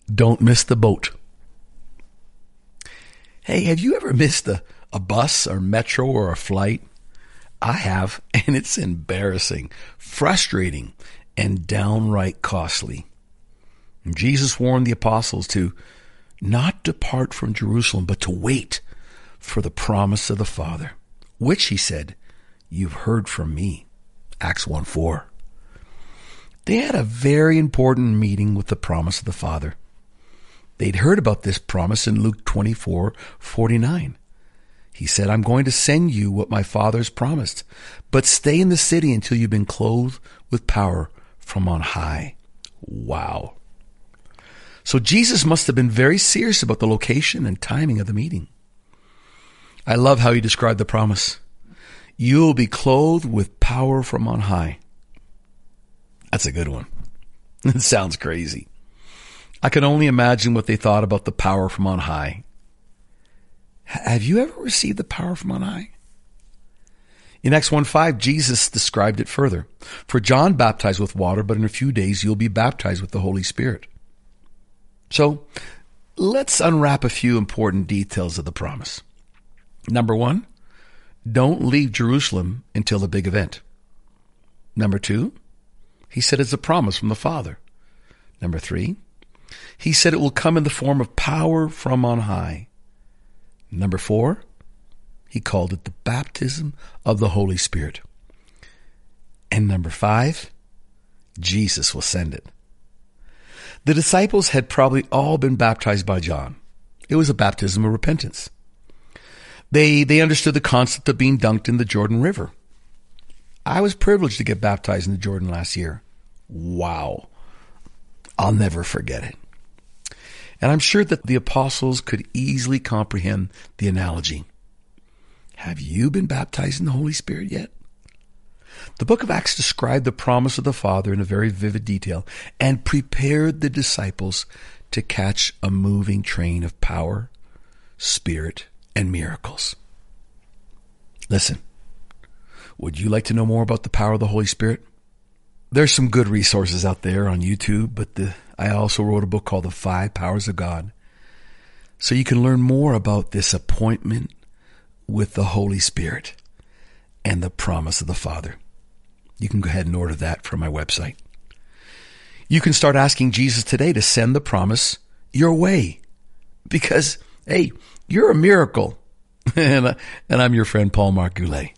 Don't miss the boat. Hey, have you ever missed a bus or metro or a flight? I have, and it's embarrassing, frustrating, and downright costly. And Jesus warned the apostles to not depart from Jerusalem, but to wait for the promise of the Father, which, he said, you've heard from me. Acts 1:4. They had a very important meeting with the promise of the Father. They'd heard about this promise in Luke 24:49. He said, I'm going to send you what my Father's promised, but stay in the city until you've been clothed with power from on high. Wow. So Jesus must have been very serious about the location and timing of the meeting. I love how he described the promise. You'll be clothed with power from on high. That's a good one. It sounds crazy. I can only imagine what they thought about the power from on high. Have you ever received the power from on high? In Acts 1:5, Jesus described it further. For John baptized with water, but in a few days you'll be baptized with the Holy Spirit. So let's unwrap a few important details of the promise. Number 1, don't leave Jerusalem until the big event. Number 2, he said it's a promise from the Father. Number 3, he said it will come in the form of power from on high. Number 4, he called it the baptism of the Holy Spirit. And number 5, Jesus will send it. The disciples had probably all been baptized by John. It was a baptism of repentance. They understood the concept of being dunked in the Jordan River. I was privileged to get baptized in the Jordan last year. Wow. I'll never forget it. And I'm sure that the apostles could easily comprehend the analogy. Have you been baptized in the Holy Spirit yet? The book of Acts described the promise of the Father in a very vivid detail and prepared the disciples to catch a moving train of power, spirit, and miracles. Listen, would you like to know more about the power of the Holy Spirit? There's some good resources out there on YouTube, but I also wrote a book called The 5 Powers of God. So you can learn more about this appointment with the Holy Spirit and the promise of the Father. You can go ahead and order that from my website. You can start asking Jesus today to send the promise your way. Because, hey, you're a miracle. And I'm your friend, Paul Mark Goulet.